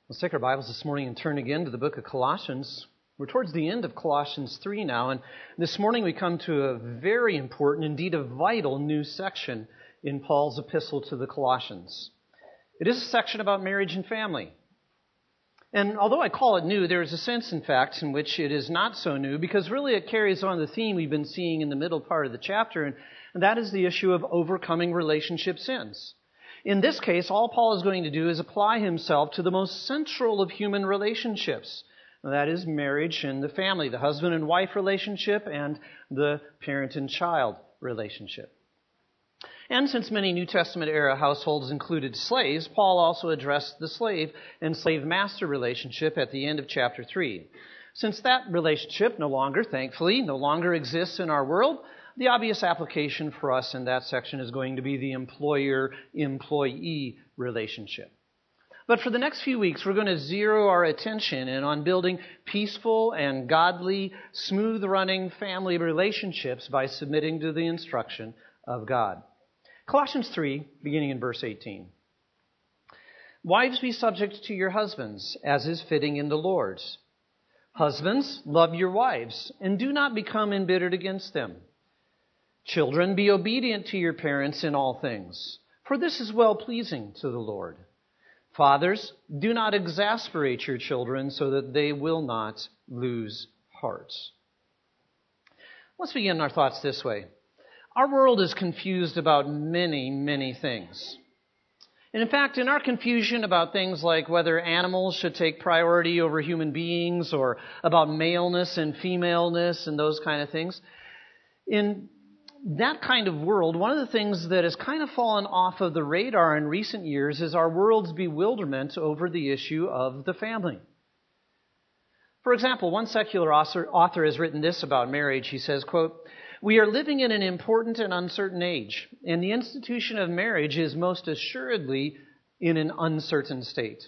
Let's take our Bibles this morning and turn again to the book of Colossians. We're towards the end of Colossians 3 now, and this morning we come to a very important, indeed a vital new section in Paul's epistle to the Colossians. It is a section about marriage and family. And although I call it new, there is a sense, in fact, in which it is not so new, because really it carries on the theme we've been seeing in the middle part of the chapter, and that is the issue of overcoming relationship sins. In this case, all Paul is going to do is apply himself to the most central of human relationships. That is marriage and the family, the husband and wife relationship and the parent and child relationship. And since many New Testament era households included slaves, Paul also addressed the slave and slave master relationship at the end of chapter 3. Since that relationship thankfully, no longer exists in our world, the obvious application for us in that section is going to be the employer-employee relationship. But for the next few weeks, we're going to zero our attention in on building peaceful and godly, smooth-running family relationships by submitting to the instruction of God. Colossians 3, beginning in verse 18. Wives, be subject to your husbands, as is fitting in the Lord. Husbands, love your wives, and do not become embittered against them. Children, be obedient to your parents in all things, for this is well-pleasing to the Lord. Fathers, do not exasperate your children so that they will not lose heart. Let's begin our thoughts this way. Our world is confused about many, many things. And in fact, in our confusion about things like whether animals should take priority over human beings or about maleness and femaleness and those kind of things, in that kind of world, one of the things that has kind of fallen off of the radar in recent years is our world's bewilderment over the issue of the family. For example, one secular author has written this about marriage. He says, quote, "We are living in an important and uncertain age, and the institution of marriage is most assuredly in an uncertain state.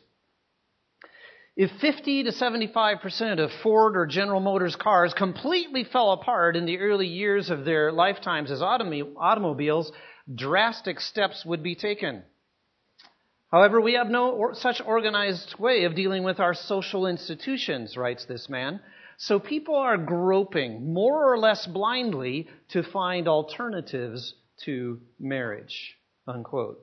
If 50 to 75% of Ford or General Motors cars completely fell apart in the early years of their lifetimes as automobiles, drastic steps would be taken. However, we have no such organized way of dealing with our social institutions," writes this man. "So people are groping more or less blindly to find alternatives to marriage," unquote.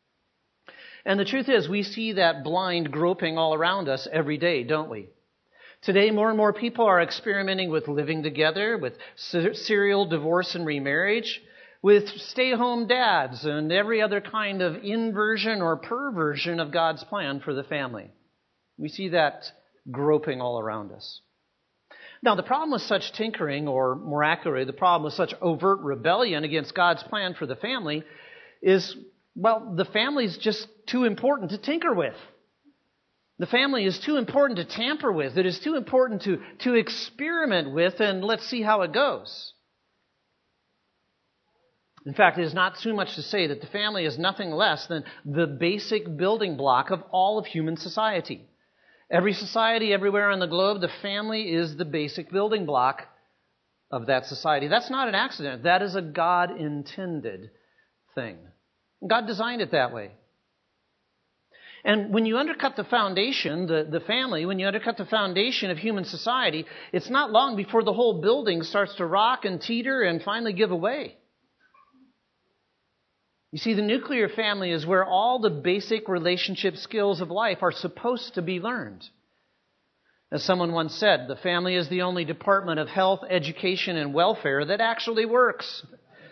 And the truth is, we see that blind groping all around us every day, don't we? Today, more and more people are experimenting with living together, with serial divorce and remarriage, with stay-home dads, and every other kind of inversion or perversion of God's plan for the family. We see that groping all around us. Now, the problem with such tinkering, or more accurately, the problem with such overt rebellion against God's plan for the family is, well, the family is just too important to tinker with. The family is too important to tamper with. It is too important to experiment with, and let's see how it goes. In fact, it is not too much to say that the family is nothing less than the basic building block of all of human society. Every society, everywhere on the globe, the family is the basic building block of that society. That's not an accident. That is a God-intended thing. God designed it that way. And when you undercut the foundation, the family, when you undercut the foundation of human society, it's not long before the whole building starts to rock and teeter and finally give away. You see, the nuclear family is where all the basic relationship skills of life are supposed to be learned. As someone once said, the family is the only department of health, education, and welfare that actually works.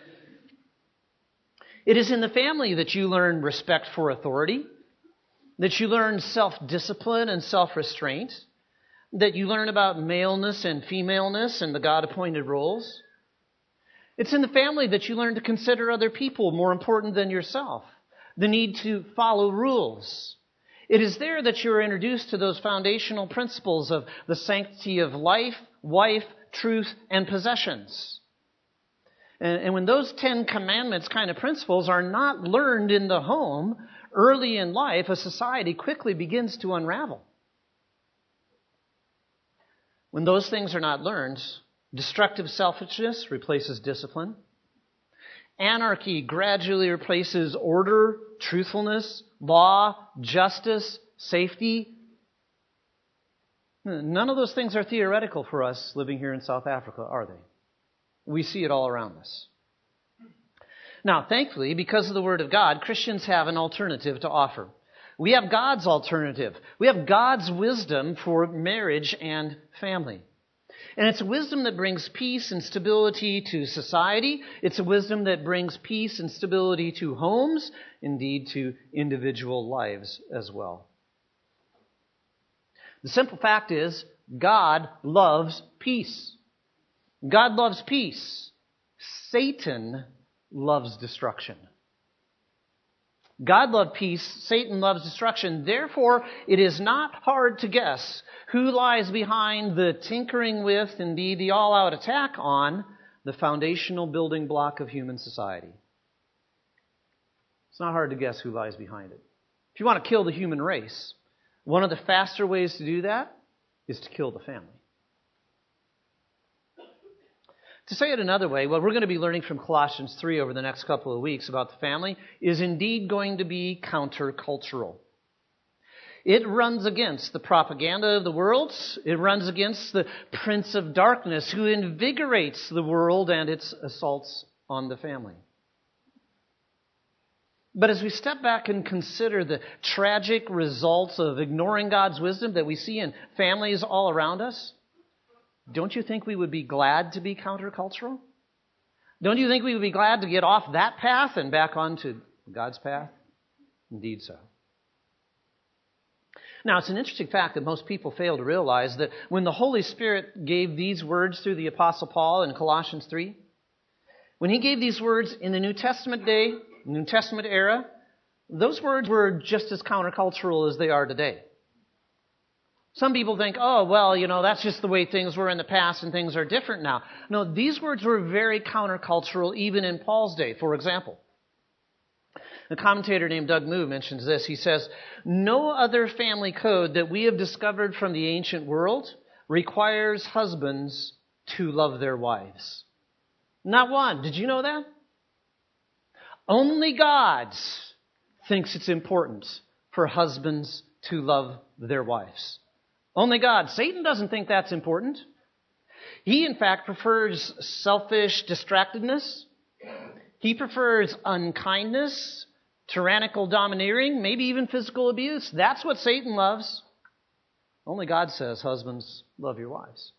It is in the family that you learn respect for authority, that you learn self-discipline and self-restraint, that you learn about maleness and femaleness and the God-appointed roles. It's in the family that you learn to consider other people more important than yourself, the need to follow rules. It is there that you are introduced to those foundational principles of the sanctity of life, wife, truth, and possessions. And when those 10 Commandments kind of principles are not learned in the home, early in life, a society quickly begins to unravel. When those things are not learned, destructive selfishness replaces discipline. Anarchy gradually replaces order, truthfulness, law, justice, safety, None of those things are theoretical for us living here in South Africa, are they? We see it all around us. Now, thankfully, because of the Word of God, Christians have an alternative to offer. We have God's alternative. We have God's wisdom for marriage and family. And it's a wisdom that brings peace and stability to society. It's a wisdom that brings peace and stability to homes, indeed to individual lives as well. The simple fact is, God loves peace. God loves peace. Satan loves destruction. God loved peace. Satan loves destruction. Therefore, it is not hard to guess who lies behind the tinkering with, indeed the all-out attack on, the foundational building block of human society. It's not hard to guess who lies behind it. If you want to kill the human race, one of the faster ways to do that is to kill the family. To say it another way, what we're going to be learning from Colossians 3 over the next couple of weeks about the family is indeed going to be countercultural. It runs against the propaganda of the world. It runs against the prince of darkness who invigorates the world and its assaults on the family. But as we step back and consider the tragic results of ignoring God's wisdom that we see in families all around us, don't you think we would be glad to be countercultural? Don't you think we would be glad to get off that path and back onto God's path? Indeed so. Now, it's an interesting fact that most people fail to realize that when the Holy Spirit gave these words through the Apostle Paul in Colossians 3, when he gave these words in the New Testament day, New Testament era, those words were just as countercultural as they are today. Some people think, oh, well, that's just the way things were in the past and things are different now. No, these words were very countercultural even in Paul's day. For example, a commentator named Doug Moo mentions this. He says, no other family code that we have discovered from the ancient world requires husbands to love their wives. Not one. Did you know that? Only God thinks it's important for husbands to love their wives. Only God. Satan doesn't think that's important. He, in fact, prefers selfish distractedness. He prefers unkindness, tyrannical domineering, maybe even physical abuse. That's what Satan loves. Only God says, husbands, love your wives.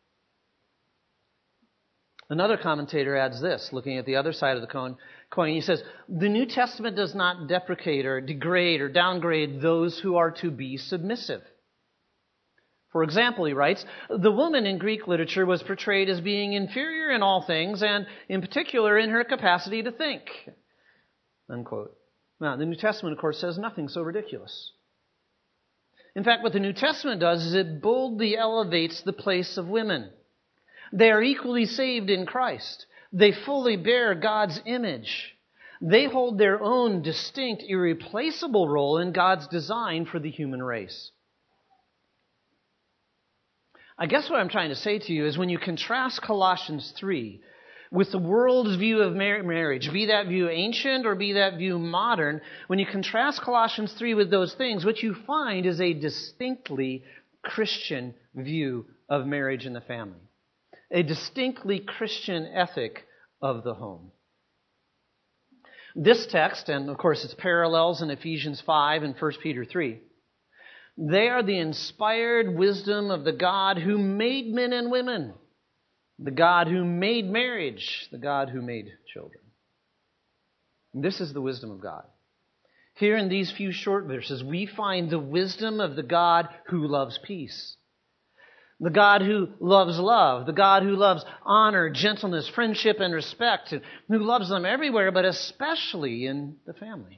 Another commentator adds this, looking at the other side of the coin. He says, the New Testament does not deprecate or degrade or downgrade those who are to be submissive. For example, he writes, the woman in Greek literature was portrayed as being inferior in all things, and in particular in her capacity to think. Unquote. Now, the New Testament, of course, says nothing so ridiculous. In fact, what the New Testament does is it boldly elevates the place of women. They are equally saved in Christ. They fully bear God's image. They hold their own distinct, irreplaceable role in God's design for the human race. I guess what I'm trying to say to you is when you contrast Colossians 3 with the world's view of marriage, be that view ancient or be that view modern, when you contrast Colossians 3 with those things, what you find is a distinctly Christian view of marriage and the family. A distinctly Christian ethic of the home. This text, and of course its parallels in Ephesians 5 and 1 Peter 3, they are the inspired wisdom of the God who made men and women, the God who made marriage, the God who made children. And this is the wisdom of God. Here in these few short verses, we find the wisdom of the God who loves peace. The God who loves love, the God who loves honor, gentleness, friendship, and respect, and who loves them everywhere, but especially in the family.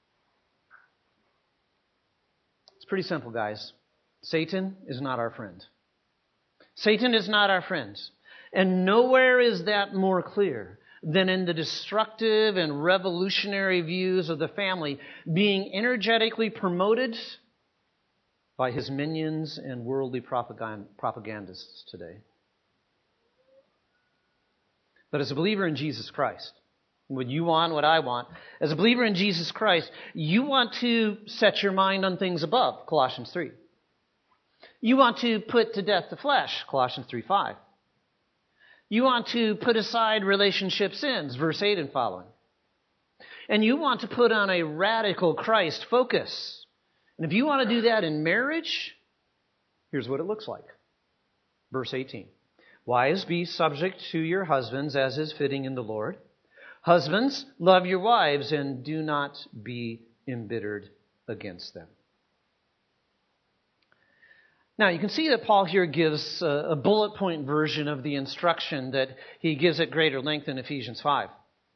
It's pretty simple, guys. Satan is not our friend. Satan is not our friend. And nowhere is that more clear than in the destructive and revolutionary views of the family being energetically promoted by his minions and worldly propagandists today. But as a believer in Jesus Christ, what you want, what I want, as a believer in Jesus Christ, you want to set your mind on things above, Colossians 3. You want to put to death the flesh, Colossians 3:5. You want to put aside relationship sins, verse 8 and following. And you want to put on a radical Christ focus. And if you want to do that in marriage, here's what it looks like. Verse 18. Wives, be subject to your husbands as is fitting in the Lord. Husbands, love your wives and do not be embittered against them. Now, you can see that Paul here gives a bullet point version of the instruction that he gives at greater length in Ephesians 5.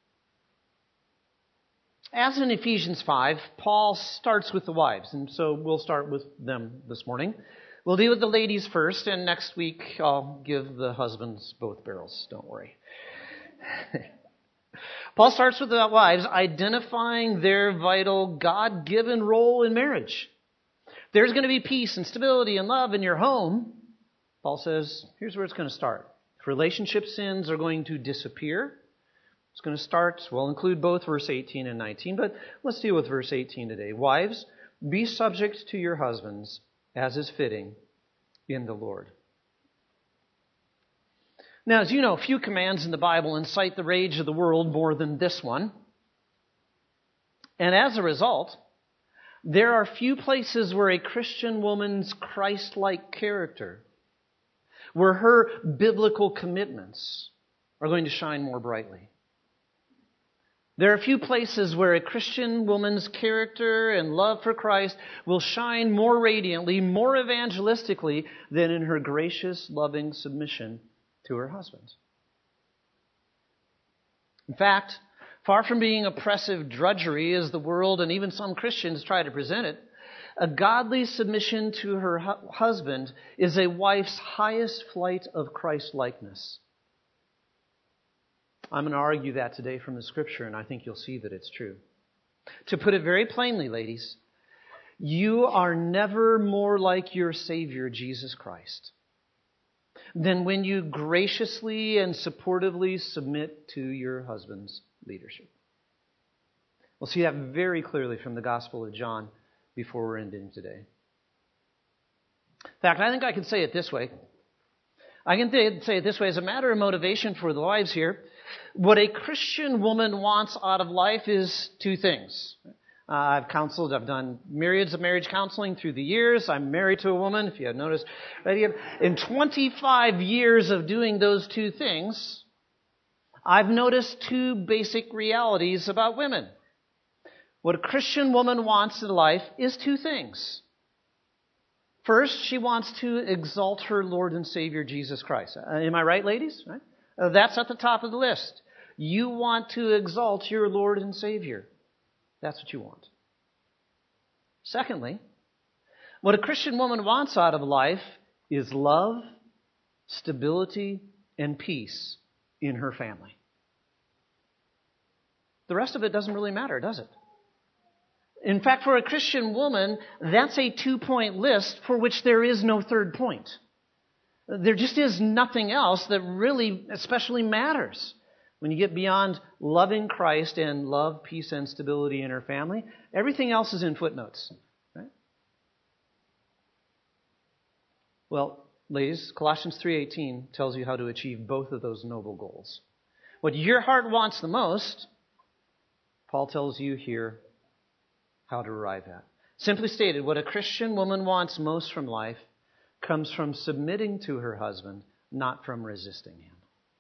As in Ephesians 5, Paul starts with the wives, and so we'll start with them this morning. We'll deal with the ladies first, and next week I'll give the husbands both barrels. Don't worry. Paul starts with the wives, identifying their vital God-given role in marriage. There's going to be peace and stability and love in your home. Paul says, here's where it's going to start. If relationship sins are going to disappear, it's going to start, we'll include both verse 18 and 19, but let's deal with verse 18 today. Wives, be subject to your husbands as is fitting in the Lord. Now, as you know, few commands in the Bible incite the rage of the world more than this one. And as a result, there are few places where a Christian woman's Christ-like character, where her biblical commitments are going to shine more brightly. There are few places where a Christian woman's character and love for Christ will shine more radiantly, more evangelistically than in her gracious, loving submission to her husband. In fact, far from being oppressive drudgery as the world and even some Christians try to present it, a godly submission to her husband is a wife's highest flight of Christ-likeness. I'm going to argue that today from the Scripture, and I think you'll see that it's true. To put it very plainly, ladies, you are never more like your Savior, Jesus Christ, than when you graciously and supportively submit to your husband's leadership. We'll see that very clearly from the Gospel of John before we're ending today. In fact, I think I can say it this way. I can say it this way as a matter of motivation for the wives here. What a Christian woman wants out of life is two things. I've done myriads of marriage counseling through the years. I'm married to a woman, if you haven't noticed. In 25 years of doing those two things, I've noticed two basic realities about women. What a Christian woman wants in life is two things. First, she wants to exalt her Lord and Savior, Jesus Christ. Am I right, ladies? Right? That's at the top of the list. You want to exalt your Lord and Savior. That's what you want. Secondly, what a Christian woman wants out of life is love, stability, and peace in her family. The rest of it doesn't really matter, does it? In fact, for a Christian woman, that's a 2-point list for which there is no third point. There just is nothing else that really especially matters. When you get beyond loving Christ and love, peace, and stability in her family, everything else is in footnotes. Right? Well, ladies, Colossians 3:18 tells you how to achieve both of those noble goals. What your heart wants the most, Paul tells you here how to arrive at. Simply stated, what a Christian woman wants most from life comes from submitting to her husband, not from resisting him.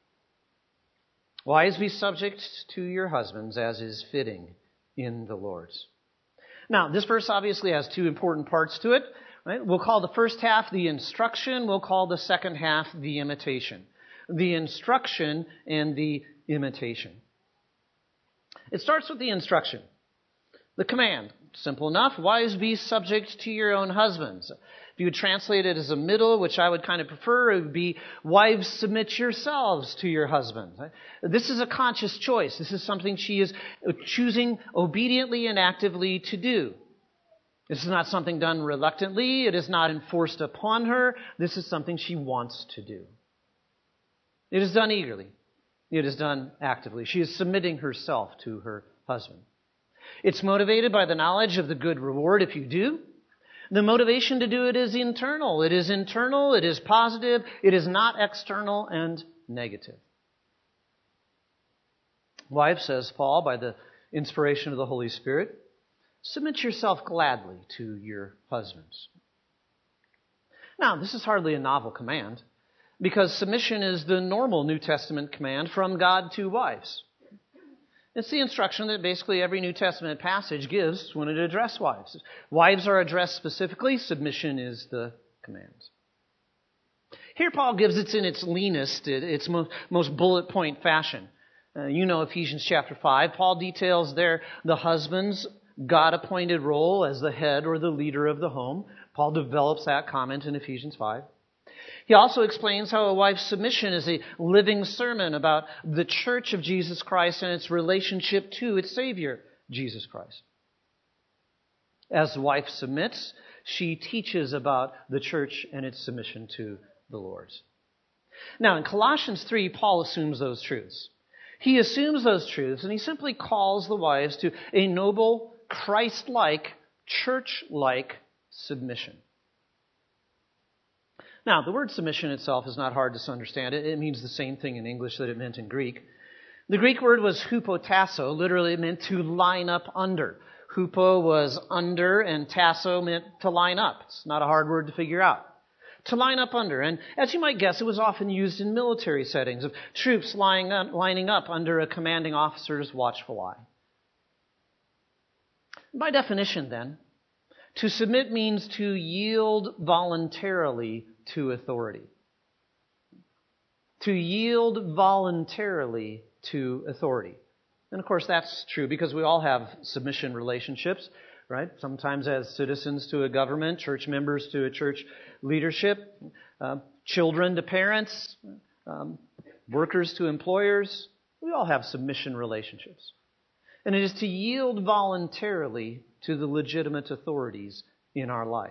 Wives, be subject to your husbands as is fitting in the Lord. Now, this verse obviously has two important parts to it. Right? We'll call the first half the instruction. We'll call the second half the imitation. The instruction and the imitation. It starts with the instruction. The command. Simple enough. Wives, be subject to your own husbands. If you would translate it as a middle, which I would kind of prefer, it would be, wives, submit yourselves to your husband. This is a conscious choice. This is something she is choosing obediently and actively to do. This is not something done reluctantly. It is not enforced upon her. This is something she wants to do. It is done eagerly. It is done actively. She is submitting herself to her husband. It's motivated by the knowledge of the good reward if you do, The motivation to do it is internal. It is internal, it is positive, it is not external and negative. Wives, says Paul, by the inspiration of the Holy Spirit, submit yourself gladly to your husbands. Now, this is hardly a novel command, because submission is the normal New Testament command from God to wives. It's the instruction that basically every New Testament passage gives when it addresses wives. Wives are addressed specifically. Submission is the command. Here Paul gives it in its leanest, its most bullet point fashion. You know Ephesians chapter 5. Paul details there the husband's God-appointed role as the head or the leader of the home. Paul develops that comment in Ephesians 5. He also explains how a wife's submission is a living sermon about the church of Jesus Christ and its relationship to its Savior, Jesus Christ. As the wife submits, she teaches about the church and its submission to the Lord. Now, in Colossians 3, Paul assumes those truths. He assumes those truths, and he simply calls the wives to a noble, Christ-like, church-like submission. Now, the word submission itself is not hard to understand. It means the same thing in English that it meant in Greek. The Greek word was hupotasso. Literally, it meant to line up under. Hupo was under, and tasso meant to line up. It's not a hard word to figure out. To line up under. And as you might guess, it was often used in military settings of troops lining up under a commanding officer's watchful eye. By definition, then, to submit means to yield voluntarily to authority. To yield voluntarily to authority. And of course that's true because we all have submission relationships, right? Sometimes as citizens to a government, church members to a church leadership, children to parents, workers to employers. We all have submission relationships. And it is to yield voluntarily to the legitimate authorities in our life.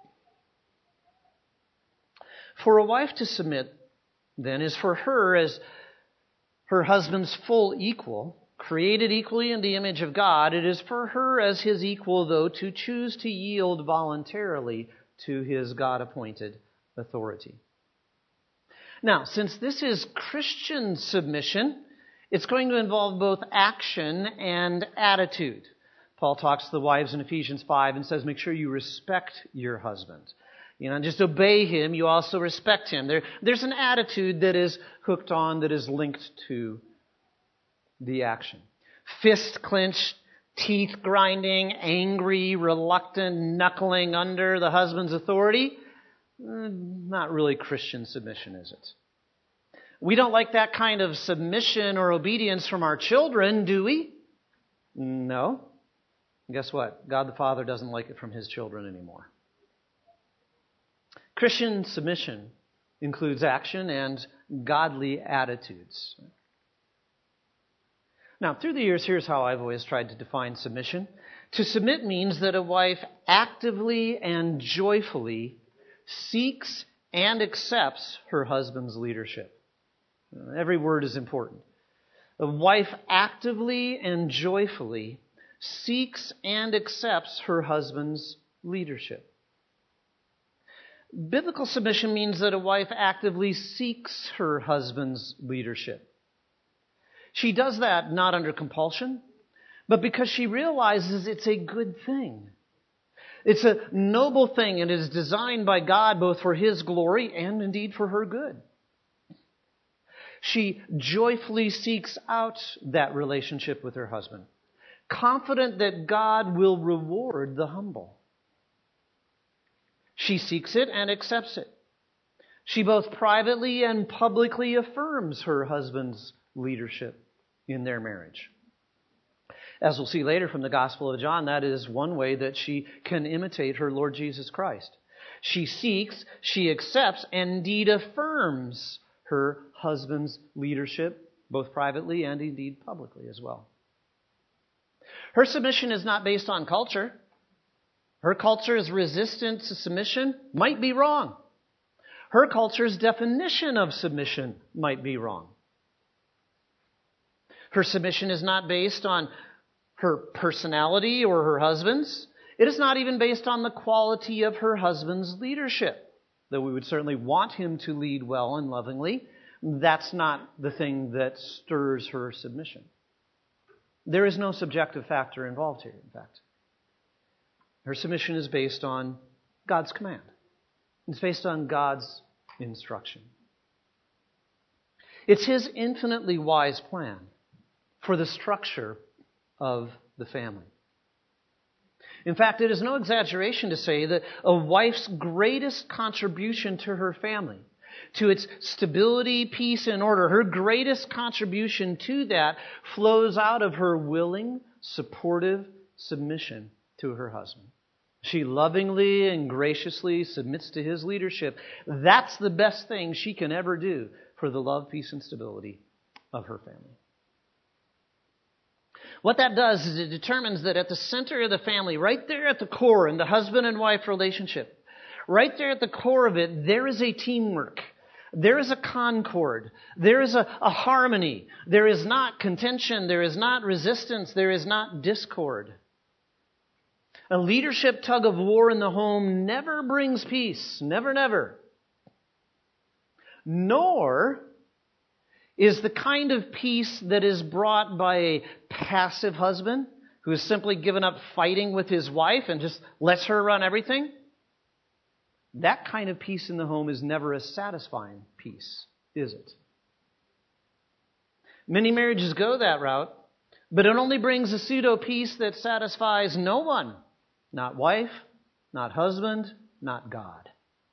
For a wife to submit, then, is for her as her husband's full equal, created equally in the image of God. It is for her as his equal, though, to choose to yield voluntarily to his God-appointed authority. Now, since this is Christian submission, it's going to involve both action and attitude. Paul talks to the wives in Ephesians 5 and says, make sure you respect your husband. You don't just obey him, you also respect him. There's an attitude that is hooked on, that is linked to the action. Fist clenched, teeth grinding, angry, reluctant, knuckling under the husband's authority. Not really Christian submission, is it? We don't like that kind of submission or obedience from our children, do we? No. And guess what? God the Father doesn't like it from his children anymore. Christian submission includes action and godly attitudes. Now, through the years, here's how I've always tried to define submission. To submit means that a wife actively and joyfully seeks and accepts her husband's leadership. Every word is important. A wife actively and joyfully seeks and accepts her husband's leadership. Biblical submission means that a wife actively seeks her husband's leadership. She does that not under compulsion, but because she realizes it's a good thing. It's a noble thing, and it is designed by God both for his glory and indeed for her good. She joyfully seeks out that relationship with her husband, confident that God will reward the humble. She seeks it and accepts it. She both privately and publicly affirms her husband's leadership in their marriage. As we'll see later from the Gospel of John, that is one way that she can imitate her Lord Jesus Christ. She seeks, she accepts, and indeed affirms her husband's leadership, both privately and indeed publicly as well. Her submission is not based on culture. Her culture's resistance to submission might be wrong. Her culture's definition of submission might be wrong. Her submission is not based on her personality or her husband's. It is not even based on the quality of her husband's leadership, though we would certainly want him to lead well and lovingly. That's not the thing that stirs her submission. There is no subjective factor involved here, in fact. Her submission is based on God's command. It's based on God's instruction. It's His infinitely wise plan for the structure of the family. In fact, it is no exaggeration to say that a wife's greatest contribution to her family, to its stability, peace, and order, her greatest contribution to that flows out of her willing, supportive submission to her husband. She lovingly and graciously submits to his leadership. That's the best thing she can ever do for the love, peace, and stability of her family. What that does is it determines that at the center of the family, right there at the core in the husband and wife relationship, right there at the core of it, there is a teamwork. There is a concord. There is a harmony. There is not contention. There is not resistance. There is not discord. A leadership tug of war in the home never brings peace. Never, never. Nor is the kind of peace that is brought by a passive husband who has simply given up fighting with his wife and just lets her run everything. That kind of peace in the home is never a satisfying peace, is it? Many marriages go that route, but it only brings a pseudo-peace that satisfies no one. Not wife, not husband, not God.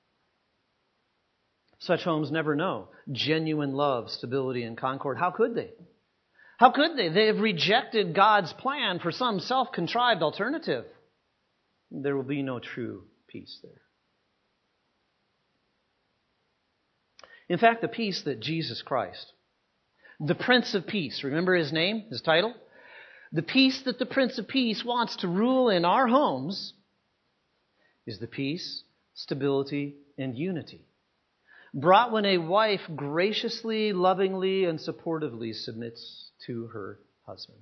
Such homes never know genuine love, stability, and concord. How could they? How could they? They have rejected God's plan for some self-contrived alternative. There will be no true peace there. In fact, the peace that Jesus Christ, the Prince of Peace, remember his name, his title? The peace that the Prince of Peace wants to rule in our homes is the peace, stability, and unity brought when a wife graciously, lovingly, and supportively submits to her husband.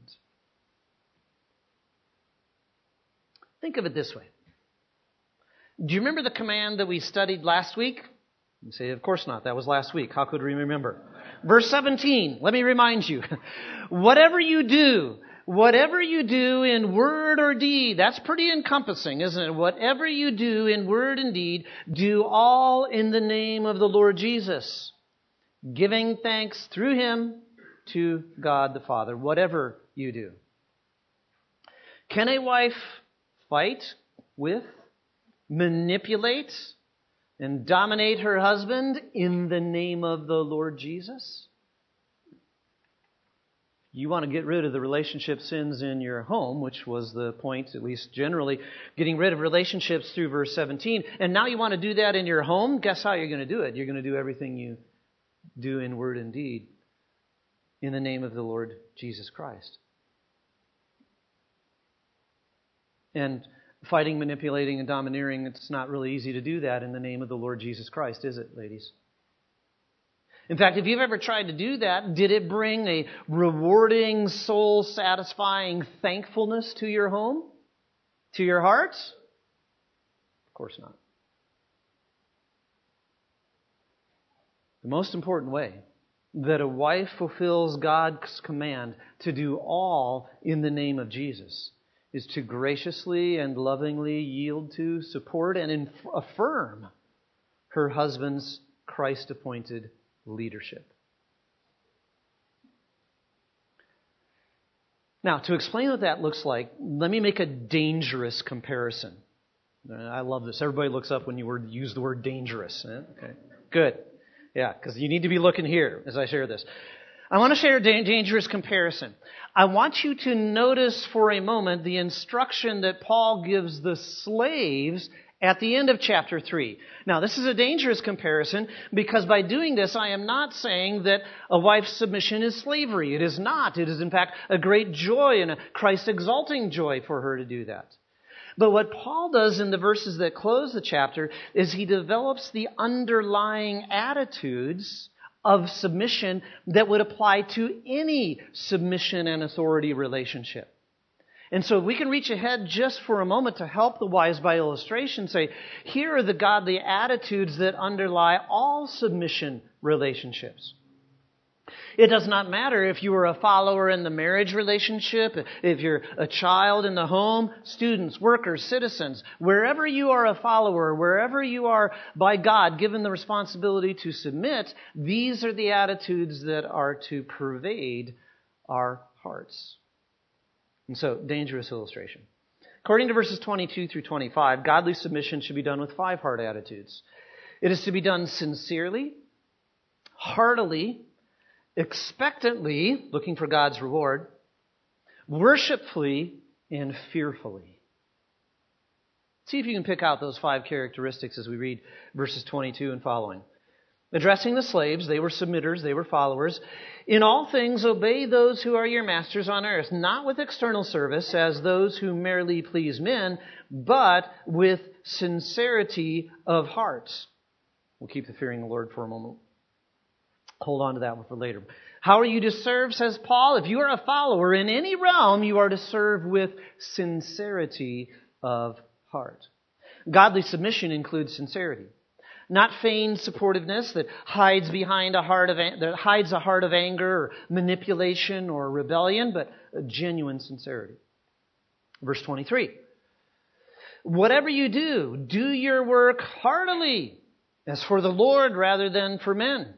Think of it this way. Do you remember the command that we studied last week? You say, of course not. That was last week. How could we remember? Verse 17, let me remind you. Whatever you do in word or deed, that's pretty encompassing, isn't it? Whatever you do in word and deed, do all in the name of the Lord Jesus, giving thanks through Him to God the Father. Whatever you do. Can a wife fight with, manipulate, and dominate her husband in the name of the Lord Jesus? You want to get rid of the relationship sins in your home, which was the point, at least generally, getting rid of relationships through verse 17. And now you want to do that in your home? Guess how you're going to do it? You're going to do everything you do in word and deed in the name of the Lord Jesus Christ. And fighting, manipulating, and domineering, it's not really easy to do that in the name of the Lord Jesus Christ, is it, ladies? In fact, if you've ever tried to do that, did it bring a rewarding, soul-satisfying thankfulness to your home? To your hearts? Of course not. The most important way that a wife fulfills God's command to do all in the name of Jesus is to graciously and lovingly yield to, support, and affirm her husband's Christ-appointed leadership. Now, to explain what that looks like, let me make a dangerous comparison. I love this. Everybody looks up when you use the word dangerous. Okay, good. Yeah, because you need to be looking here as I share this. I want to share a dangerous comparison. I want you to notice for a moment the instruction that Paul gives the slaves at the end of chapter 3. Now, this is a dangerous comparison because by doing this, I am not saying that a wife's submission is slavery. It is not. It is, in fact, a great joy and a Christ-exalting joy for her to do that. But what Paul does in the verses that close the chapter is he develops the underlying attitudes of submission that would apply to any submission and authority relationship. And so we can reach ahead just for a moment to help the wise by illustration, say, here are the godly attitudes that underlie all submission relationships. It does not matter if you are a follower in the marriage relationship, if you're a child in the home, students, workers, citizens, wherever you are a follower, wherever you are by God given the responsibility to submit, these are the attitudes that are to pervade our hearts. And so, dangerous illustration. According to verses 22 through 25, godly submission should be done with 5 heart attitudes. It is to be done sincerely, heartily, expectantly, looking for God's reward, worshipfully, and fearfully. See if you can pick out those 5 characteristics as we read verses 22 and following. Addressing the slaves, they were submitters, they were followers. In all things, obey those who are your masters on earth, not with external service as those who merely please men, but with sincerity of hearts. We'll keep the fearing the Lord for a moment. Hold on to that one for later. How are you to serve, says Paul? If you are a follower in any realm, you are to serve with sincerity of heart. Godly submission includes sincerity. Not feigned supportiveness that hides behind a heart of anger or manipulation or rebellion, but a genuine sincerity. Verse 23. Whatever you do, do your work heartily, as for the Lord rather than for men.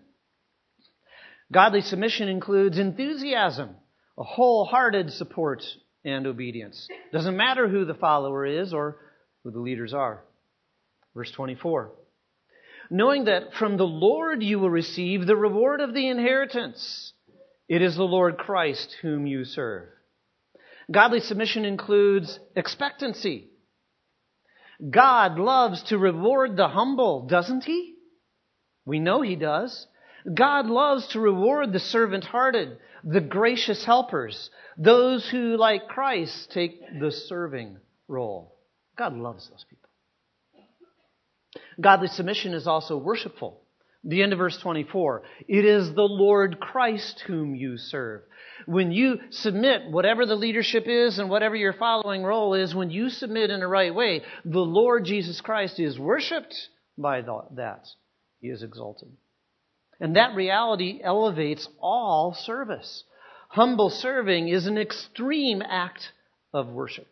Godly submission includes enthusiasm, a wholehearted support and obedience. Doesn't matter who the follower is or who the leaders are. Verse 24. Knowing that from the Lord you will receive the reward of the inheritance. It is the Lord Christ whom you serve. Godly submission includes expectancy. God loves to reward the humble, doesn't He? We know He does. God loves to reward the servant-hearted, the gracious helpers, those who, like Christ, take the serving role. God loves those people. Godly submission is also worshipful. The end of verse 24. It is the Lord Christ whom you serve. When you submit, whatever the leadership is and whatever your following role is, when you submit in the right way, the Lord Jesus Christ is worshipped by that. He is exalted. And that reality elevates all service. Humble serving is an extreme act of worship.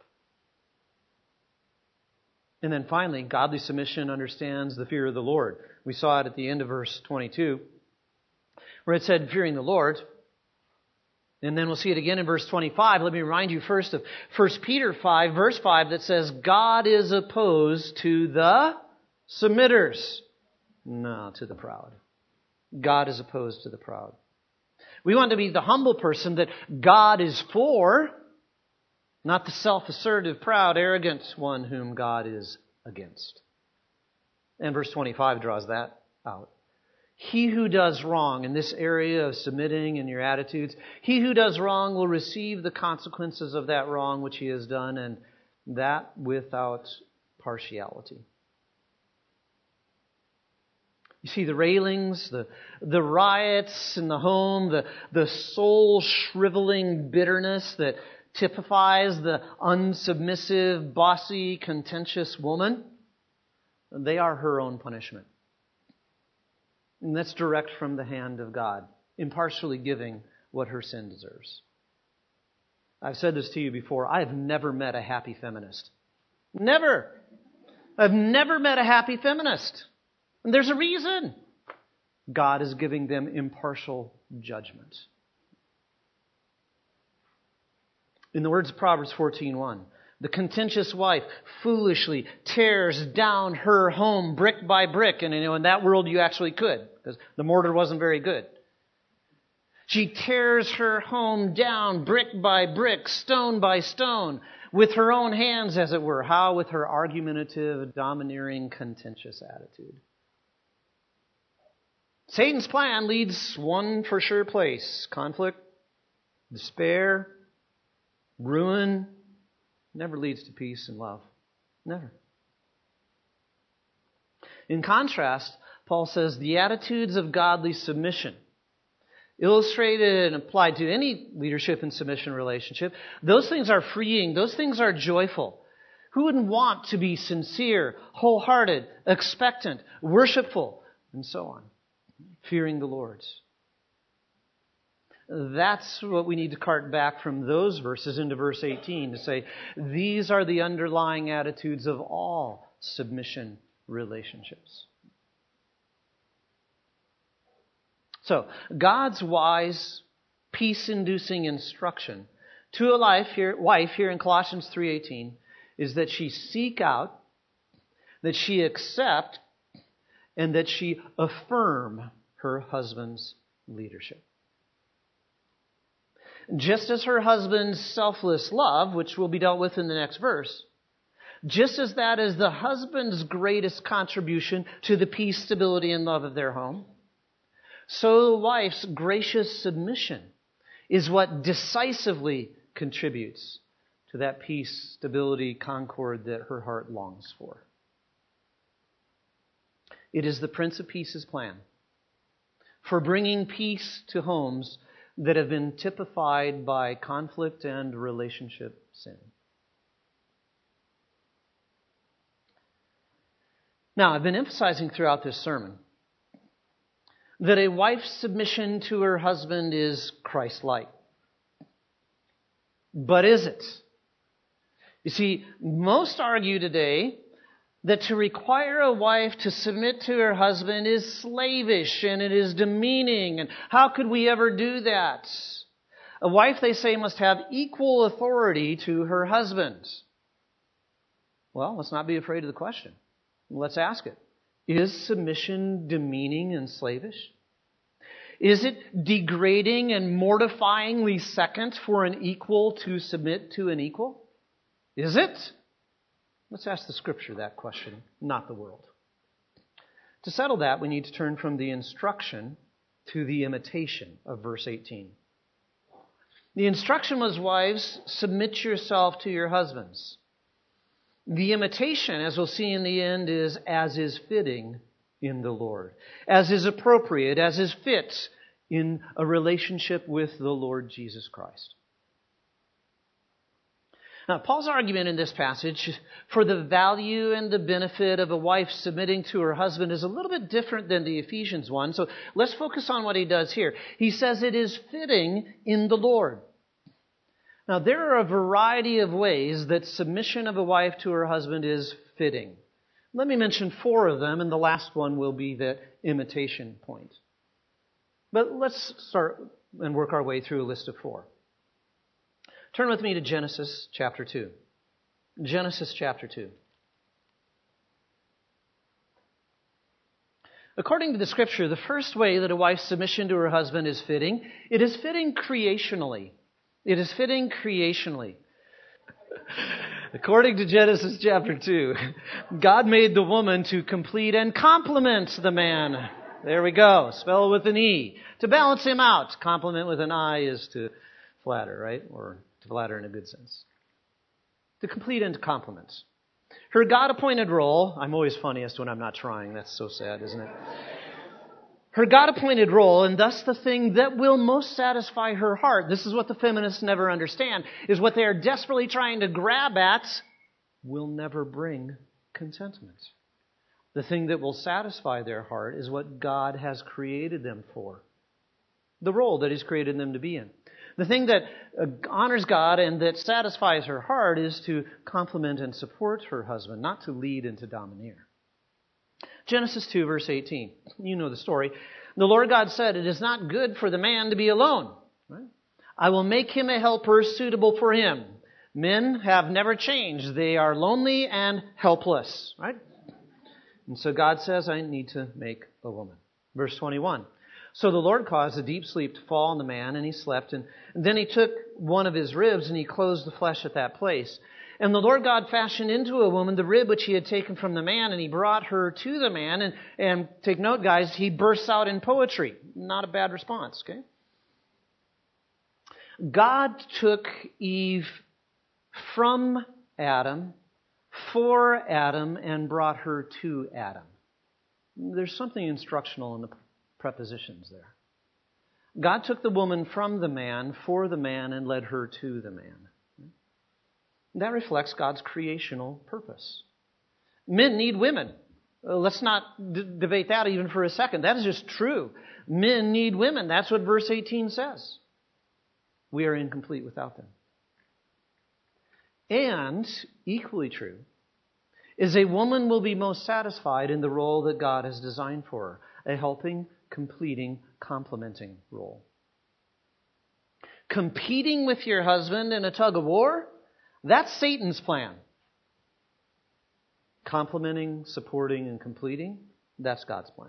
And then finally, godly submission understands the fear of the Lord. We saw it at the end of verse 22, where it said, fearing the Lord. And then we'll see it again in verse 25. Let me remind you first of 1 Peter 5, verse 5, that says, God is opposed to the submitters, no, to the proud. God is opposed to the proud. We want to be the humble person that God is for, not the self-assertive, proud, arrogant one whom God is against. And verse 25 draws that out. He who does wrong in this area of submitting in your attitudes, he who does wrong will receive the consequences of that wrong which he has done, and that without partiality. You see the railings, the riots in the home, the soul-shriveling bitterness that typifies the unsubmissive, bossy, contentious woman. They are her own punishment. And that's direct from the hand of God, impartially giving what her sin deserves. I've said this to you before. I have never met a happy feminist. Never. I've never met a happy feminist. And there's a reason. God is giving them impartial judgment. In the words of Proverbs 14:1, the contentious wife foolishly tears down her home brick by brick. And in that world you actually could, because the mortar wasn't very good. She tears her home down brick by brick, stone by stone, with her own hands, as it were. How? With her argumentative, domineering, contentious attitude. Satan's plan leads one for sure place. Conflict, despair, ruin. Never leads to peace and love. Never. In contrast, Paul says the attitudes of godly submission illustrated and applied to any leadership and submission relationship. Those things are freeing. Those things are joyful. Who wouldn't want to be sincere, wholehearted, expectant, worshipful, and so on, fearing the Lord? That's what we need to cart back from those verses into verse 18 to say, these are the underlying attitudes of all submission relationships. So, God's wise, peace-inducing instruction to a wife here in Colossians 3:18 is that she seek out, that she accept, and that she affirm her husband's leadership. Just as her husband's selfless love, which will be dealt with in the next verse, just as that is the husband's greatest contribution to the peace, stability, and love of their home, so the wife's gracious submission is what decisively contributes to that peace, stability, concord that her heart longs for. It is the Prince of Peace's plan for bringing peace to homes that have been typified by conflict and relationship sin. Now, I've been emphasizing throughout this sermon that a wife's submission to her husband is Christ-like. But is it? You see, most argue today that to require a wife to submit to her husband is slavish and it is demeaning. And how could we ever do that? A wife, they say, must have equal authority to her husband. Well, let's not be afraid of the question. Let's ask it. Is submission demeaning and slavish? Is it degrading and mortifyingly second for an equal to submit to an equal? Is it? Let's ask the Scripture that question, not the world. To settle that, we need to turn from the instruction to the imitation of verse 18. The instruction was, wives, submit yourself to your husbands. The imitation, as we'll see in the end, is as is fitting in the Lord, as is appropriate, as is fit in a relationship with the Lord Jesus Christ. Now, Paul's argument in this passage for the value and the benefit of a wife submitting to her husband is a little bit different than the Ephesians one. So let's focus on what he does here. He says it is fitting in the Lord. Now, there are a variety of ways that submission of a wife to her husband is fitting. Let me mention 4 of them, and the last one will be the imitation point. But let's start and work our way through a list of 4. Turn with me to Genesis chapter 2. Genesis chapter 2. According to the Scripture, the first way that a wife's submission to her husband is fitting, it is fitting creationally. It is fitting creationally. According to Genesis chapter 2, God made the woman to complete and complement the man. There we go. Spell with an E. To balance him out. Complement with an I is to flatter, right? Or to flatter in a good sense. To complete and to complement. Her God-appointed role, I'm always funniest when I'm not trying. That's so sad, isn't it? Her God-appointed role, and thus the thing that will most satisfy her heart, this is what the feminists never understand, is what they are desperately trying to grab at, will never bring contentment. The thing that will satisfy their heart is what God has created them for. The role that He's created them to be in. The thing that honors God and that satisfies her heart is to compliment and support her husband, not to lead and to domineer. Genesis 2, verse 18. You know the story. The Lord God said, it is not good for the man to be alone. Right? I will make him a helper suitable for him. Men have never changed. They are lonely and helpless. Right? And so God says, I need to make a woman. Verse 21. So the Lord caused a deep sleep to fall on the man, and he slept. And then He took one of his ribs, and He closed the flesh at that place. And the Lord God fashioned into a woman the rib which He had taken from the man, and He brought her to the man. And take note, guys, he bursts out in poetry. Not a bad response, okay? God took Eve from Adam, for Adam, and brought her to Adam. There's something instructional in the prepositions there. God took the woman from the man, for the man, and led her to the man. That reflects God's creational purpose. Men need women. Let's not debate that even for a second. That is just true. Men need women. That's what verse 18 says. We are incomplete without them. And, equally true, is a woman will be most satisfied in the role that God has designed for her. A helping, completing, complementing role. Competing with your husband in a tug of war, that's Satan's plan. Complementing, supporting, and completing, that's God's plan.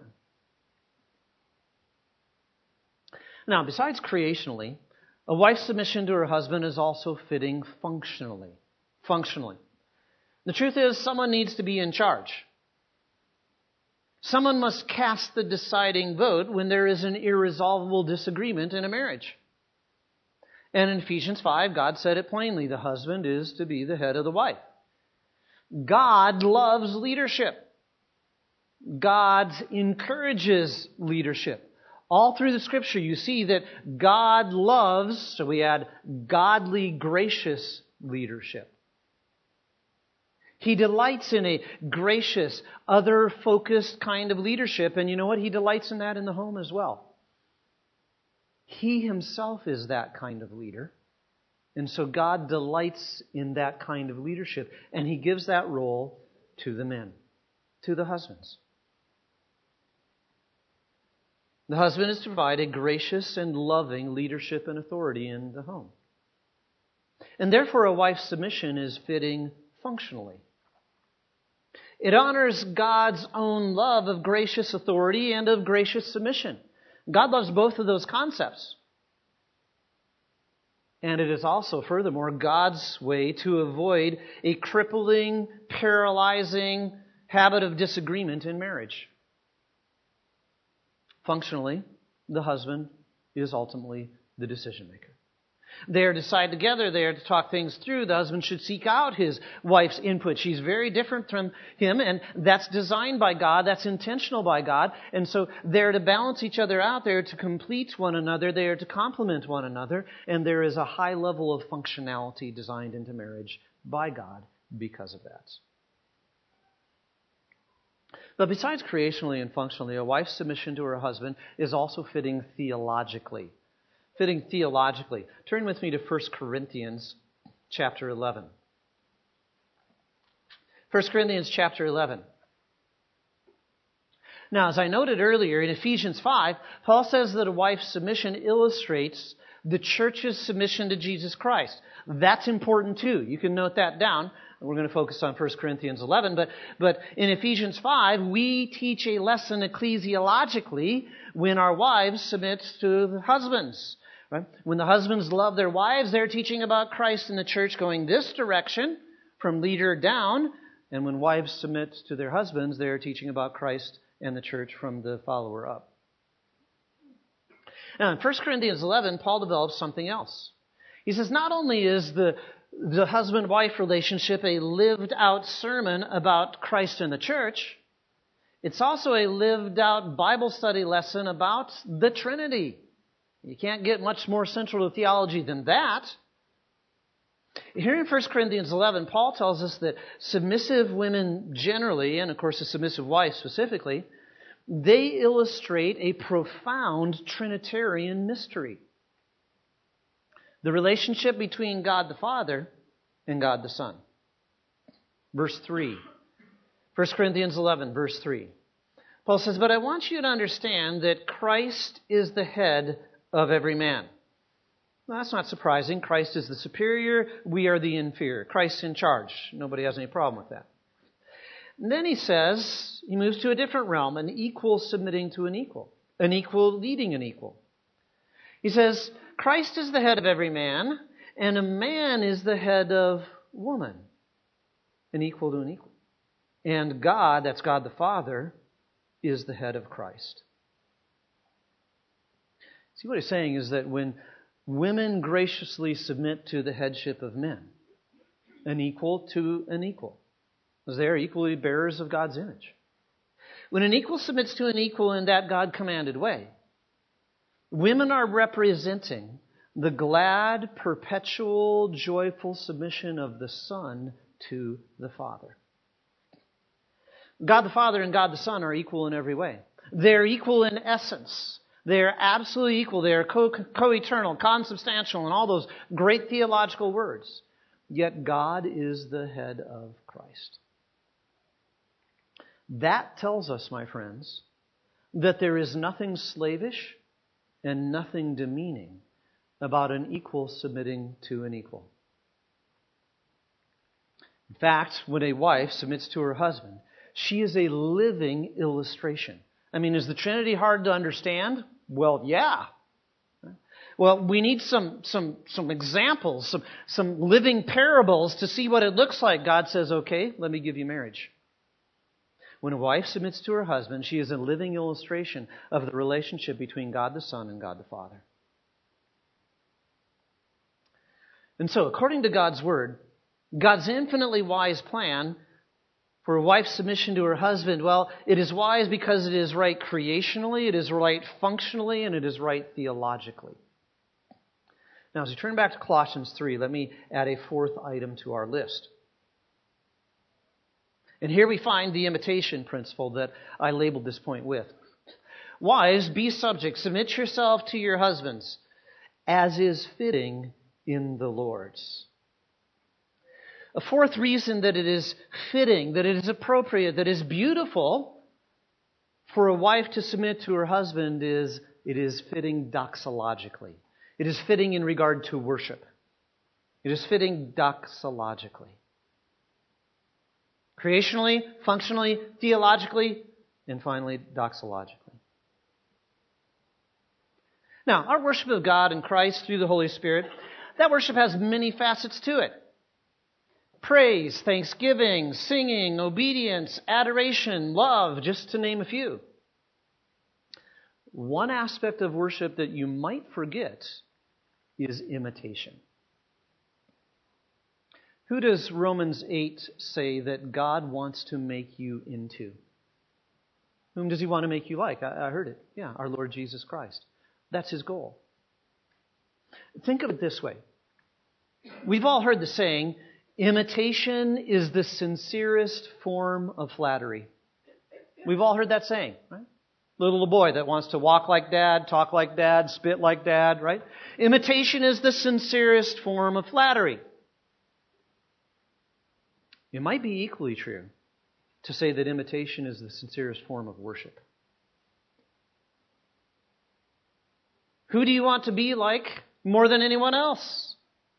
Now, besides creationally, a wife's submission to her husband is also fitting functionally. The truth is, someone needs to be in charge. Someone must cast the deciding vote when there is an irresolvable disagreement in a marriage. And in Ephesians 5, God said it plainly, the husband is to be the head of the wife. God loves leadership. God encourages leadership. All through the Scripture, you see that God loves, so we add godly, gracious leadership. He delights in a gracious, other-focused kind of leadership. And you know what? He delights in that in the home as well. He himself is that kind of leader. And so God delights in that kind of leadership. And He gives that role to the men, to the husbands. The husband is to provide a gracious and loving leadership and authority in the home. And therefore a wife's submission is fitting functionally. It honors God's own love of gracious authority and of gracious submission. God loves both of those concepts. And it is also, furthermore, God's way to avoid a crippling, paralyzing habit of disagreement in marriage. Functionally, the husband is ultimately the decision maker. They are to decide together. They are to talk things through. The husband should seek out his wife's input. She's very different from him, and that's designed by God. That's intentional by God. And so they're to balance each other out. They're to complete one another. They are to complement one another. And there is a high level of functionality designed into marriage by God because of that. But besides creationally and functionally, a wife's submission to her husband is also fitting theologically. Turn with me to 1 Corinthians chapter 11. 1 Corinthians chapter 11. Now, as I noted earlier, in Ephesians 5, Paul says that a wife's submission illustrates the church's submission to Jesus Christ. That's important too. You can note that down. We're going to focus on 1 Corinthians 11. But in Ephesians 5, we teach a lesson ecclesiologically when our wives submit to the husbands. Right? When the husbands love their wives, they're teaching about Christ and the church going this direction from leader down. And when wives submit to their husbands, they're teaching about Christ and the church from the follower up. Now, in 1 Corinthians 11, Paul develops something else. He says not only is the husband-wife relationship a lived-out sermon about Christ and the church, it's also a lived-out Bible study lesson about the Trinity. You can't get much more central to theology than that. Here in 1 Corinthians 11, Paul tells us that submissive women generally, and of course a submissive wife specifically, they illustrate a profound Trinitarian mystery. The relationship between God the Father and God the Son. Verse 3. 1 Corinthians 11, verse 3. Paul says, "But I want you to understand that Christ is the head of every man." Well, that's not surprising. Christ is the superior. We are the inferior. Christ's in charge. Nobody has any problem with that. And then he says, he moves to a different realm, an equal submitting to an equal leading an equal. He says, Christ is the head of every man, and a man is the head of woman, an equal to an equal. And God, that's God the Father, is the head of Christ. See, what he's saying is that when women graciously submit to the headship of men, an equal to an equal, because they are equally bearers of God's image. When an equal submits to an equal in that God-commanded way, Women are representing the glad, perpetual, joyful submission of the Son to the Father. God the Father and God the Son are equal in every way. They're equal in essence. They're absolutely equal. They are co-eternal, consubstantial, and all those great theological words. Yet God is the head of Christ. That tells us, my friends, that there is nothing slavish and nothing demeaning about an equal submitting to an equal. In fact, when a wife submits to her husband, she is a living illustration. I mean, is the Trinity hard to understand? Well, yeah. Well, we need some examples, some living parables to see what it looks like. God says, okay, let me give you marriage. When a wife submits to her husband, she is a living illustration of the relationship between God the Son and God the Father. And so, according to God's Word, God's infinitely wise plan for a wife's submission to her husband, well, it is wise because it is right creationally, it is right functionally, and it is right theologically. Now, as we turn back to Colossians 3, let me add a fourth item to our list. And here we find the imitation principle that I labeled this point with. Wives, be subject, submit yourself to your husbands, as is fitting in the Lord's. A fourth reason that it is fitting, that it is appropriate, that is beautiful for a wife to submit to her husband is it is fitting doxologically. It is fitting in regard to worship. It is fitting doxologically. Creationally, functionally, theologically, and finally, doxologically. Now, our worship of God and Christ through the Holy Spirit, that worship has many facets to it. Praise, thanksgiving, singing, obedience, adoration, love, just to name a few. One aspect of worship that you might forget is imitation. Who does Romans 8 say that God wants to make you into? Whom does He want to make you like? I heard it. Yeah, our Lord Jesus Christ. That's His goal. Think of it this way. We've all heard the saying, imitation is the sincerest form of flattery. We've all heard that saying, right? Little boy that wants to walk like Dad, talk like Dad, spit like Dad, right? Imitation is the sincerest form of flattery. It might be equally true to say that imitation is the sincerest form of worship. Who do you want to be like more than anyone else?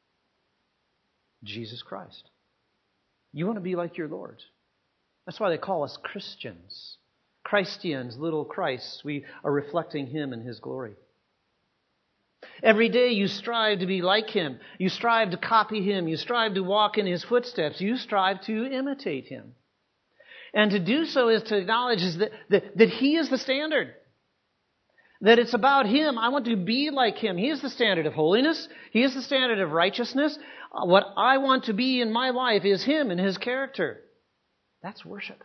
Jesus Christ. You want to be like your Lord. That's why they call us Christians. Christians, little Christs. We are reflecting Him and His glory. Every day you strive to be like Him. You strive to copy Him. You strive to walk in His footsteps. You strive to imitate Him. And to do so is to acknowledge that He is the standard. That it's about Him. I want to be like Him. He is the standard of holiness. He is the standard of righteousness. What I want to be in my life is Him and His character. That's worship.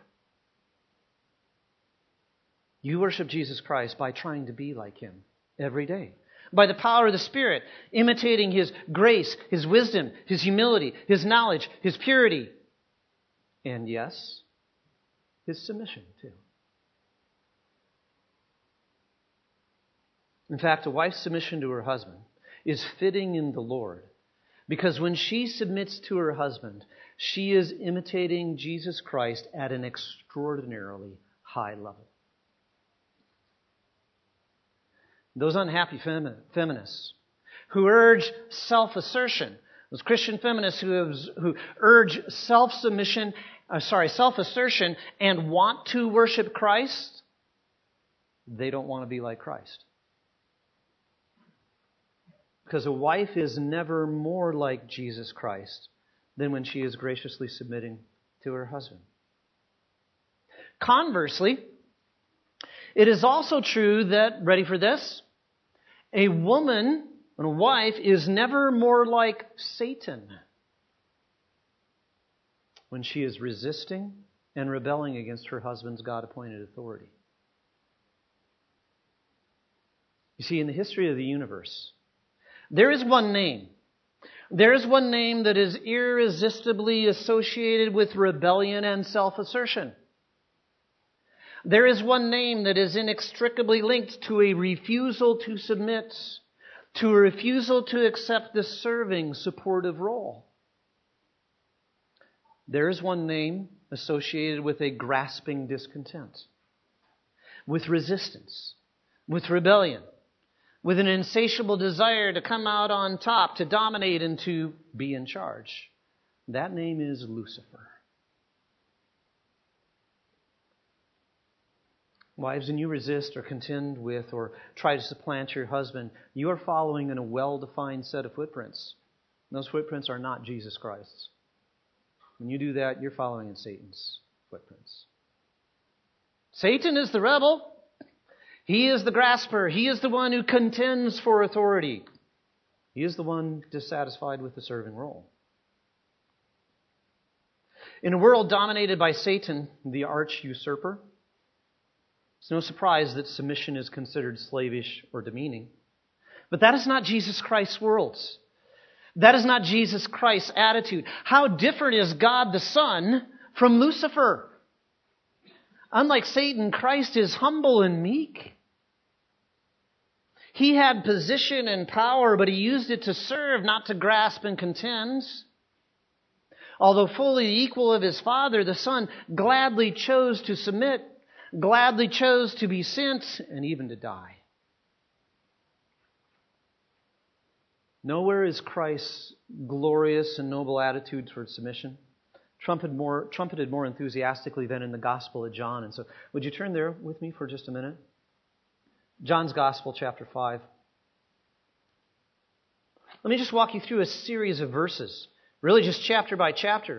You worship Jesus Christ by trying to be like Him every day. By the power of the Spirit, imitating His grace, His wisdom, His humility, His knowledge, His purity. And yes, His submission too. In fact, a wife's submission to her husband is fitting in the Lord. Because when she submits to her husband, she is imitating Jesus Christ at an extraordinarily high level. Those unhappy feminists who urge self-assertion, those Christian feminists who urge self-assertion and want to worship Christ, they don't want to be like Christ. Because a wife is never more like Jesus Christ than when she is graciously submitting to her husband. Conversely, it is also true that, ready for this, a woman, a wife, is never more like Satan when she is resisting and rebelling against her husband's God-appointed authority. You see, in the history of the universe, there is one name. There is one name that is irresistibly associated with rebellion and self-assertion. There is one name that is inextricably linked to a refusal to submit, to a refusal to accept the serving, supportive role. There is one name associated with a grasping discontent, with resistance, with rebellion, with an insatiable desire to come out on top, to dominate and to be in charge. That name is Lucifer. Wives, when you resist or contend with or try to supplant your husband, you are following in a well-defined set of footprints. Those footprints are not Jesus Christ's. When you do that, you're following in Satan's footprints. Satan is the rebel. He is the grasper. He is the one who contends for authority. He is the one dissatisfied with the serving role. In a world dominated by Satan, the arch usurper, it's no surprise that submission is considered slavish or demeaning. But that is not Jesus Christ's world. That is not Jesus Christ's attitude. How different is God the Son from Lucifer? Unlike Satan, Christ is humble and meek. He had position and power, but he used it to serve, not to grasp and contend. Although fully equal of his Father, the Son gladly chose to submit, gladly chose to be sent, and even to die. Nowhere is Christ's glorious and noble attitude toward submission trumpeted more enthusiastically than in the Gospel of John. And so, would you turn there with me for just a minute? John's Gospel, chapter 5. Let me just walk you through a series of verses, really just chapter by chapter,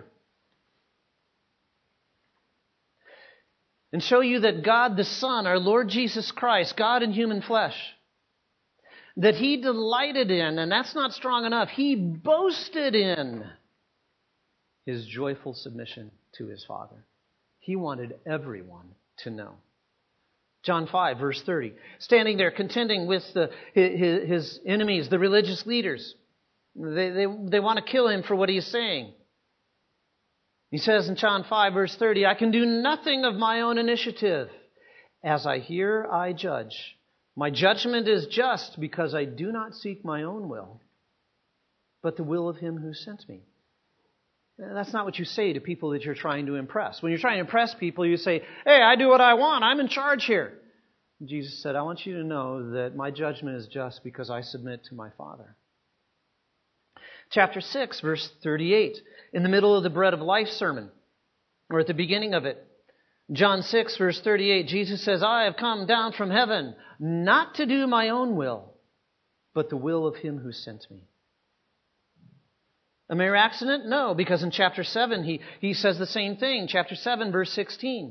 and show you that God the Son, our Lord Jesus Christ, God in human flesh, that He delighted in, and that's not strong enough, He boasted in His joyful submission to His Father. He wanted everyone to know. John 5, verse 30. Standing there contending with his enemies, the religious leaders. They want to kill Him for what He's saying. He says in John 5, verse 30, I can do nothing of my own initiative. As I hear, I judge. My judgment is just because I do not seek my own will, but the will of Him who sent me. That's not what you say to people that you're trying to impress. When you're trying to impress people, you say, hey, I do what I want. I'm in charge here. Jesus said, I want you to know that my judgment is just because I submit to my Father. Chapter 6, verse 38, in the middle of the Bread of Life sermon, or at the beginning of it, John 6, verse 38, Jesus says, I have come down from heaven not to do my own will, but the will of Him who sent me. A mere accident? No, because in chapter 7 he says the same thing. Chapter 7, verse 16.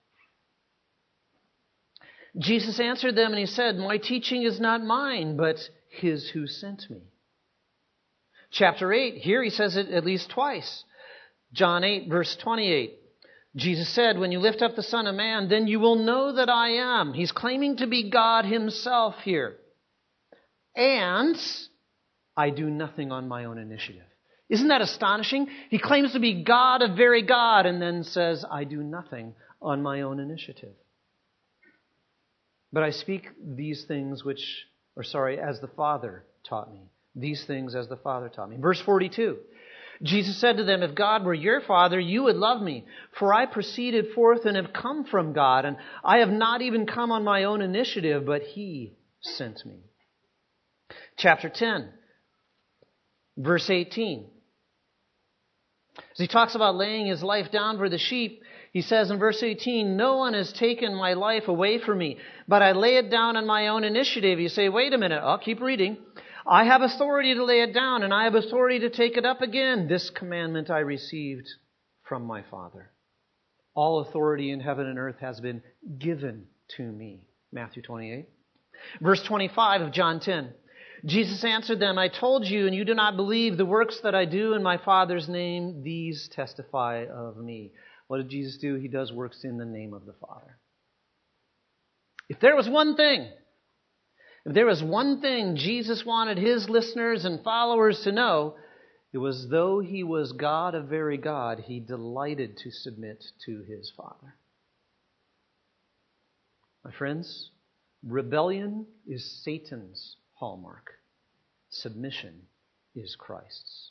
Jesus answered them and He said, my teaching is not mine, but His who sent me. Chapter 8, here He says it at least twice. John 8, verse 28. Jesus said, when you lift up the Son of Man, then you will know that I am. He's claiming to be God Himself here. And I do nothing on my own initiative. Isn't that astonishing? He claims to be God of very God and then says, I do nothing on my own initiative. But I speak these things as the Father taught me. These things as the Father taught me. Verse 42. Jesus said to them, if God were your Father, you would love me. For I proceeded forth and have come from God, and I have not even come on my own initiative, but He sent me. Chapter 10, verse 18. As He talks about laying His life down for the sheep, He says in verse 18, no one has taken my life away from me, but I lay it down on my own initiative. You say, wait a minute, I'll keep reading. I have authority to lay it down, and I have authority to take it up again. This commandment I received from my Father. All authority in heaven and earth has been given to me. Matthew 28. Verse 25 of John 10. Jesus answered them, I told you, and you do not believe the works that I do in my Father's name. These testify of me. What did Jesus do? He does works in the name of the Father. If there was one thing If there was one thing Jesus wanted his listeners and followers to know, it was though he was God of very God, he delighted to submit to his Father. My friends, rebellion is Satan's hallmark. Submission is Christ's.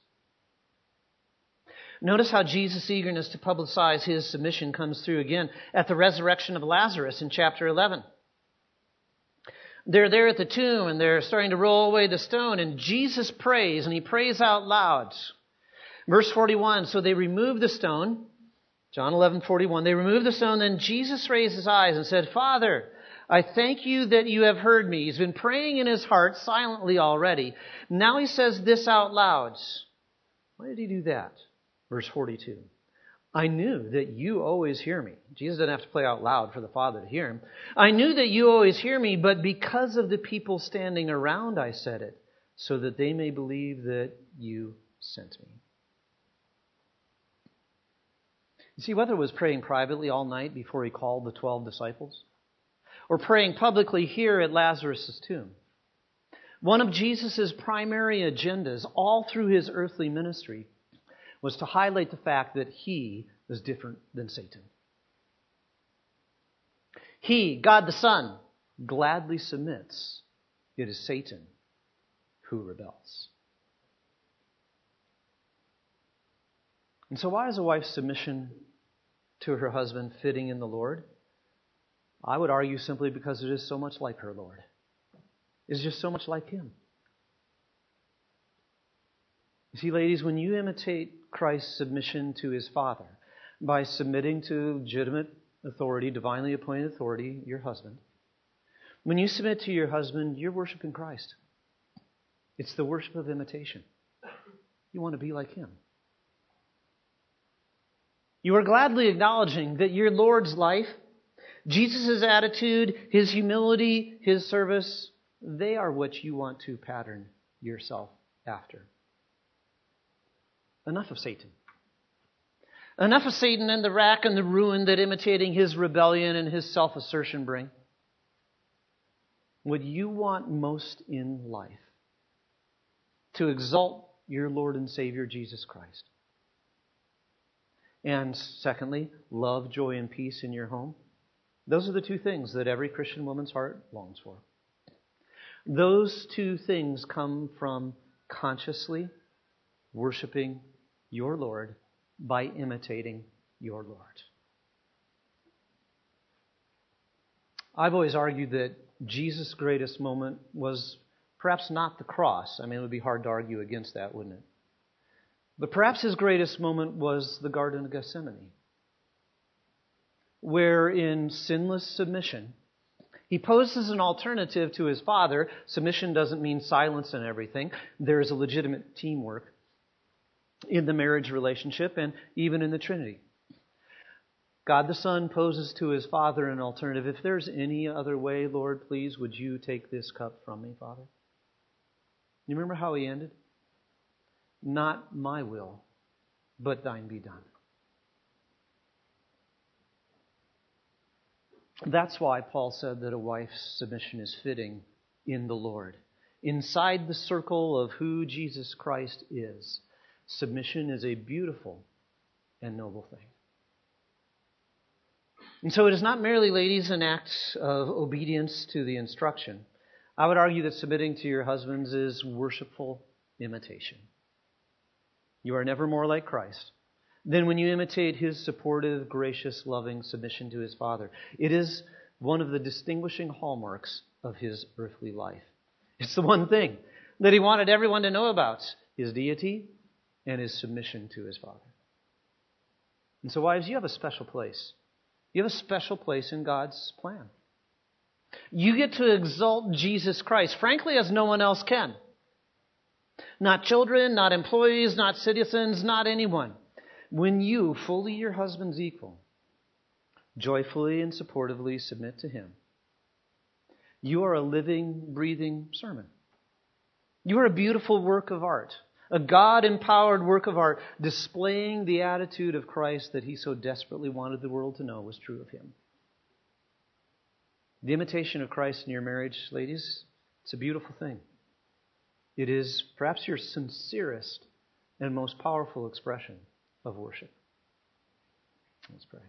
Notice how Jesus' eagerness to publicize his submission comes through again at the resurrection of Lazarus in chapter 11. They're there at the tomb and they're starting to roll away the stone, and Jesus prays, and he prays out loud. Verse 41, so they remove the stone. John 11:41, they removed the stone. Then Jesus raised his eyes and said, Father, I thank you that you have heard me. He's been praying in his heart silently already. Now he says this out loud. Why did he do that? Verse 42. I knew that you always hear me. Jesus doesn't have to play out loud for the Father to hear him. I knew that you always hear me, but because of the people standing around, I said it, so that they may believe that you sent me. You see, whether it was praying privately all night before he called the 12 disciples, or praying publicly here at Lazarus' tomb, one of Jesus' primary agendas all through his earthly ministry was to highlight the fact that he was different than Satan. He, God the Son, gladly submits. It is Satan who rebels. And so why is a wife's submission to her husband fitting in the Lord? I would argue simply because it is so much like her Lord. It's just so much like him. You see, ladies, when you imitate Christ's submission to his Father by submitting to legitimate authority, divinely appointed authority, your husband, when you submit to your husband, you're worshiping Christ. It's the worship of imitation. You want to be like him. You are gladly acknowledging that your Lord's life, Jesus' attitude, his humility, his service, they are what you want to pattern yourself after. Enough of Satan. Enough of Satan and the wrack and the ruin that imitating his rebellion and his self-assertion bring. What you want most in life, to exalt your Lord and Savior Jesus Christ. And secondly, love, joy, and peace in your home. Those are the two things that every Christian woman's heart longs for. Those two things come from consciously worshiping your Lord by imitating your Lord. I've always argued that Jesus' greatest moment was perhaps not the cross. I mean, it would be hard to argue against that, wouldn't it? But perhaps his greatest moment was the Garden of Gethsemane, where in sinless submission, he poses an alternative to his Father. Submission doesn't mean silence and everything. There is a legitimate teamwork in the marriage relationship and even in the Trinity. God the Son poses to his Father an alternative. If there's any other way, Lord, please, would you take this cup from me, Father? You remember how he ended? Not my will, but thine be done. That's why Paul said that a wife's submission is fitting in the Lord. Inside the circle of who Jesus Christ is, submission is a beautiful and noble thing. And so it is not merely, ladies, an act of obedience to the instruction. I would argue that submitting to your husbands is worshipful imitation. You are never more like Christ than when you imitate his supportive, gracious, loving submission to his Father. It is one of the distinguishing hallmarks of his earthly life. It's the one thing that he wanted everyone to know about, his deity and his submission to his Father. And so, wives, you have a special place. You have a special place in God's plan. You get to exalt Jesus Christ, frankly, as no one else can. Not children, not employees, not citizens, not anyone. When you, fully your husband's equal, joyfully and supportively submit to him, you are a living, breathing sermon. You are a beautiful work of art, a God-empowered work of art, displaying the attitude of Christ that he so desperately wanted the world to know was true of him. The imitation of Christ in your marriage, ladies, It's a beautiful thing. It is perhaps your sincerest and most powerful expression of worship. Let's pray.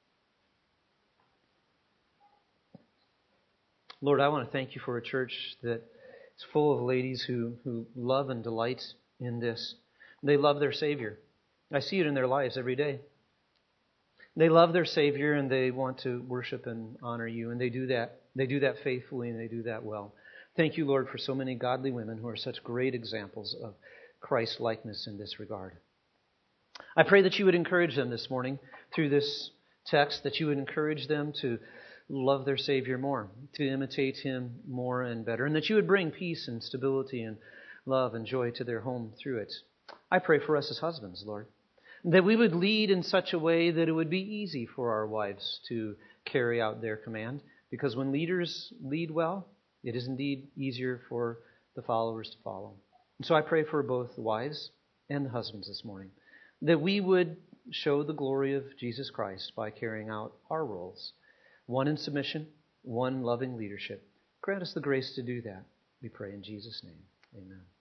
Lord, I want to thank you for a church that is full of ladies who love and delight in this. They love their Savior. I see it in their lives every day. They love their Savior and they want to worship and honor you, and they do that. They do that faithfully and they do that well. Thank you, Lord, for so many godly women who are such great examples of Christ-likeness in this regard. I pray that you would encourage them this morning through this text, that you would encourage them to love their Savior more, to imitate Him more and better, and that you would bring peace and stability and love and joy to their home through it. I pray for us as husbands, Lord, that we would lead in such a way that it would be easy for our wives to carry out their command, because when leaders lead well, it is indeed easier for the followers to follow. And so I pray for both the wives and the husbands this morning, that we would show the glory of Jesus Christ by carrying out our roles, one in submission, one loving leadership. Grant us the grace to do that, we pray in Jesus' name. Amen.